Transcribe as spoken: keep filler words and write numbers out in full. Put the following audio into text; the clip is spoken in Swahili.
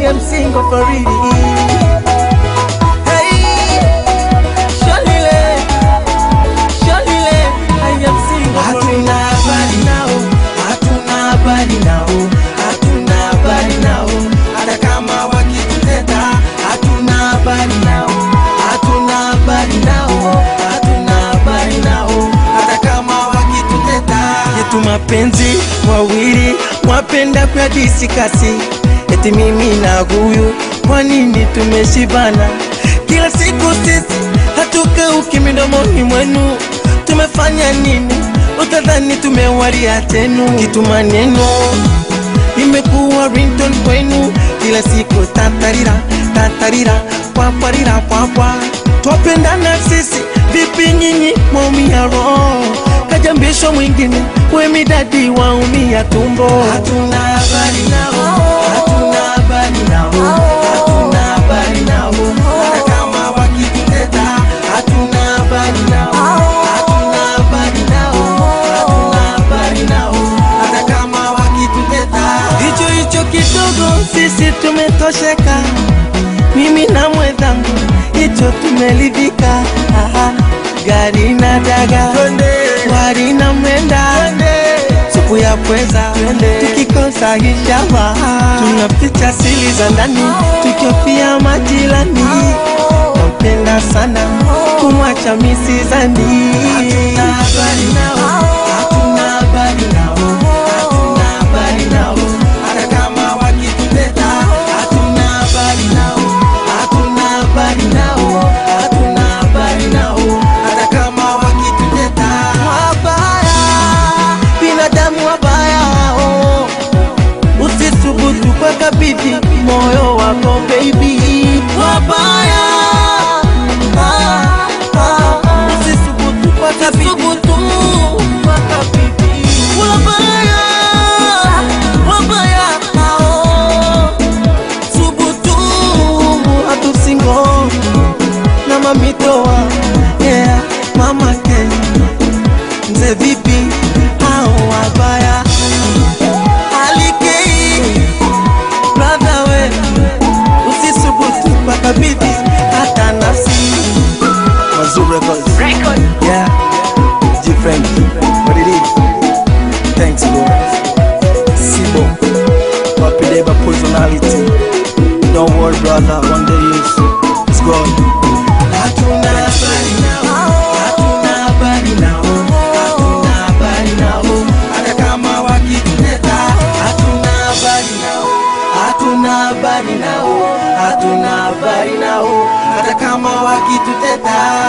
am single for really. Hey, Shalile, Shalile, I am single for really. Hatuna habari nao, hatuna habari nao, hatuna habari nao. Hata kama wakituteta, hatuna habari nao, hatuna habari nao, hatuna habari nao. Hata kama wakituteta, yetu mapenzi wawili wapenda kwa disikasi. Eti mimi na huyu kwa nini tumeshibana? Kila siku sisi hatukauki midomoni mwenu. Tumefanya nini? Utadhani tumewaria tenu. Kitu maneno imekuwa ringtone kwenu. Kila siku tatarira, tatarira, paparira, papa. Twapendana sisi, vipi nyinyi mwaumia roho? Kajambisho mwingine, we midadi waumia tumbo. Hatuna habari nao, hatuna habari nao, hatuna habari nao. Hata kama wakituteta, hatuna habari nao, hatuna habari nao, hatuna habari nao. Hata kama wakituteta, hicho hicho kidogo sisi tumetosheka. Mimi na mwenzangu hicho tumelidhika. Aha, gari na daga, wali na mwenda, supu ya pweza, tukikosa hishama. Tunapicha siri za ndani, tukiofia majirani. Nampenda sana, kumwacha misizani. Hatuna habari nao, hatuna habari nao, hatuna habari nao. Hata kama wakituteta, hatuna habari nao, hatuna habari nao, hatuna habari nao. Hata kama wakituteta, wabaya, binadamu wabaya. Usisubutu kwa kabidi moyo wako baby. Wabaya, usisubutu kwa kabidi kwa kabidi. Wabaya, wabaya, subutu atusingo na mamitoa. Yeah, mama Ken, mze vipi hao wabaya? Alikei, brother we, usisubutu kwa kabidi hata nafsi. Mazur Records, Record. Yeah, it's different, but it is. Thanks Lord. Sibo, wapideba personality. Don't worry brother, one day it's, it's gone. Hatuna habari nao, hatuna habari nao, hatuna habari nao. Hata kama wakituteta, hatuna habari nao, hatuna habari nao, hatuna habari nao. Hata kama wakituteta.